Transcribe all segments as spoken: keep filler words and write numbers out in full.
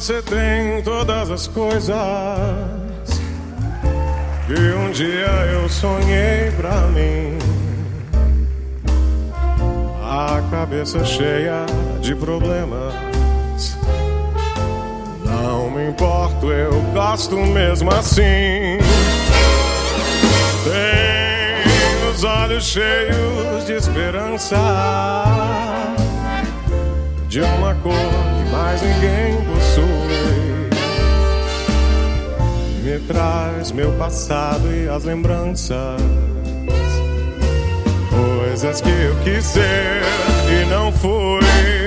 você tem todas as coisas que um dia eu sonhei pra mim. A cabeça cheia de problemas, não me importo, eu gosto mesmo assim. Tenho os olhos cheios de esperança, de uma cor que mais ninguém possui. Me traz meu passado e as lembranças, coisas que eu quis ser e não fui.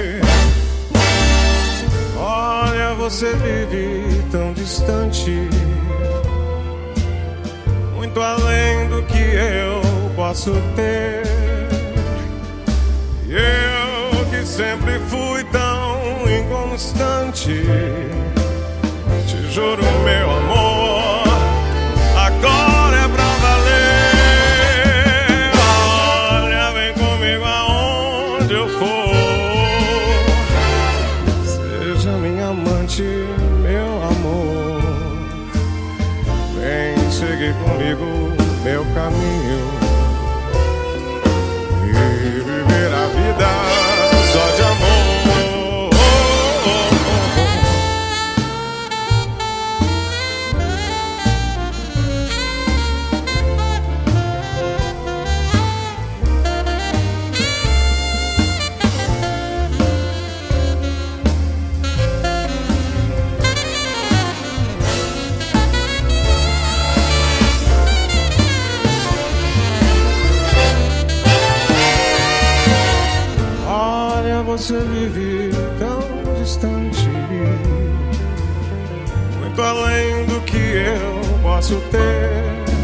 Olha, você vive tão distante, muito além do que eu posso ter. E eu que sempre fui tão inconstante, te juro, meu amor, agora é pra valer. Olha, vem comigo aonde eu for, seja minha amante, meu amor. Vem seguir comigo meu caminho e viver a vida só de amor. Você vive tão distante, muito além do que eu posso ter.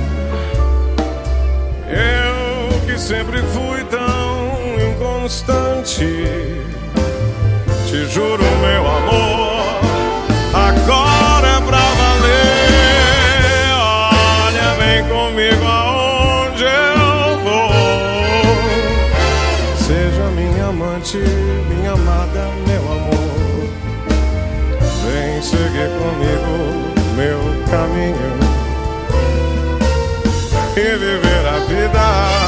Eu que sempre fui tão inconstante, te juro, meu amor, agora é pra valer. Olha, vem comigo aonde eu vou, seja minha amante, minha amada, meu amor. Vem seguir comigo meu caminho e viver a vida